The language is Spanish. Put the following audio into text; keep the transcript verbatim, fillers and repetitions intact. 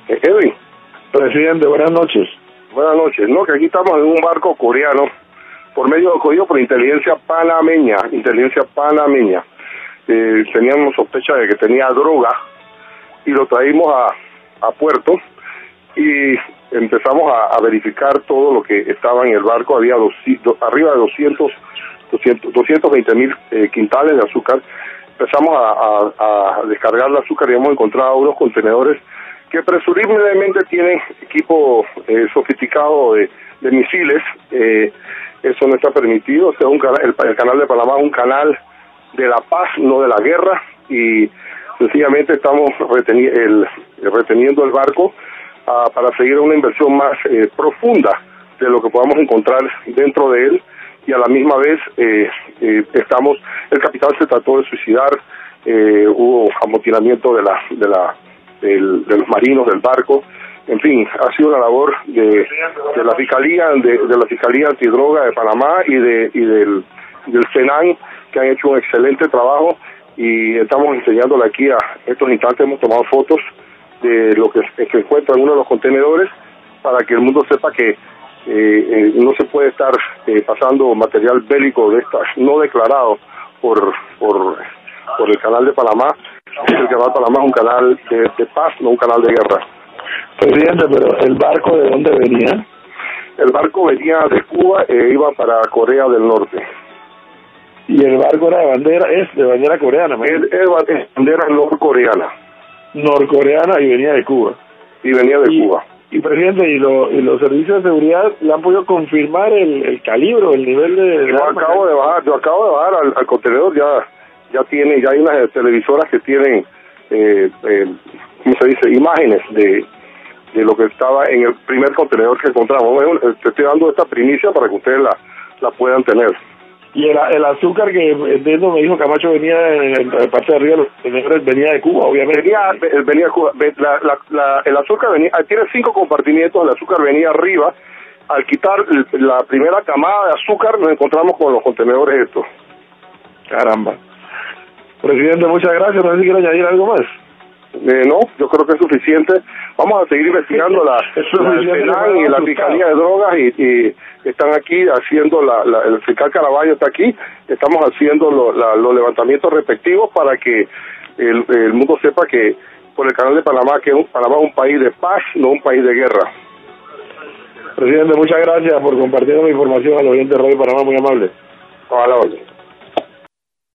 Edwin. Presidente, buenas noches. Buenas noches. No, que aquí estamos en un barco coreano, por medio de código por inteligencia panameña, inteligencia panameña. Eh, teníamos sospecha de que tenía droga y lo traímos a, a puerto y empezamos a, a verificar todo lo que estaba en el barco. Había dos, do, arriba de doscientos, doscientos veinte mil eh, quintales de azúcar. Empezamos a, a, a descargar el azúcar y hemos encontrado unos contenedores que presumiblemente tienen equipo eh, sofisticado de, de misiles. Eh, eso no está permitido. O sea, un canal, el, el canal de Panamá es un canal de la paz, no de la guerra, y sencillamente estamos reteni el, reteniendo el barco uh, para seguir una inversión más eh, profunda de lo que podamos encontrar dentro de él, y a la misma vez eh, eh, estamos, el capitán se trató de suicidar, eh, hubo amotinamiento de la de la del, de los marinos del barco. En fin, ha sido una labor de, de la fiscalía de, de la fiscalía antidroga de Panamá y de y del del SENAN, que han hecho un excelente trabajo, y estamos enseñándole aquí a estos instantes. Hemos tomado fotos de lo que se encuentra en uno de los contenedores para que el mundo sepa que eh, eh, no se puede estar eh, pasando material bélico de estas no declarado por por por el canal de Panamá. El canal de Panamá es un canal de, de paz, no un canal de guerra. Presidente, pero ¿el barco de dónde venía? El barco venía de Cuba e iba para Corea del Norte. Y el barco era de bandera, es de bandera coreana, ¿no? Es, es bandera norcoreana. Norcoreana y venía de Cuba. Y venía de y, Cuba. Y, presidente, ¿y, lo, y los servicios de seguridad le han podido confirmar el, el calibre, el nivel de... Yo acabo de bajar, yo acabo de bajar al, al contenedor, ya ya tiene, ya hay unas televisoras que tienen, eh, eh, ¿cómo se dice?, imágenes de, de lo que estaba en el primer contenedor que encontramos. Bueno, te estoy dando esta primicia para que ustedes la, la puedan tener. Y el, el azúcar que entiendo me dijo Camacho venía en la parte de arriba de los contenedores, venía de Cuba, obviamente. Venía, venía de Cuba. La, la, la, el azúcar venía, tiene cinco compartimientos, el azúcar venía arriba. Al quitar la primera camada de azúcar nos encontramos con los contenedores estos. Caramba. Presidente, muchas gracias. No sé si quiere añadir algo más. Eh, no, yo creo que es suficiente. Vamos a seguir investigando la, la SENAN y la Fiscalía de Drogas, y, y están aquí haciendo, la, la, el fiscal Caraballo está aquí, estamos haciendo lo, la, los levantamientos respectivos para que el, el mundo sepa que por el canal de Panamá, que un, Panamá es un país de paz, no un país de guerra. Presidente, muchas gracias por compartir mi información al oyente de Radio Panamá, muy amable. A la orden.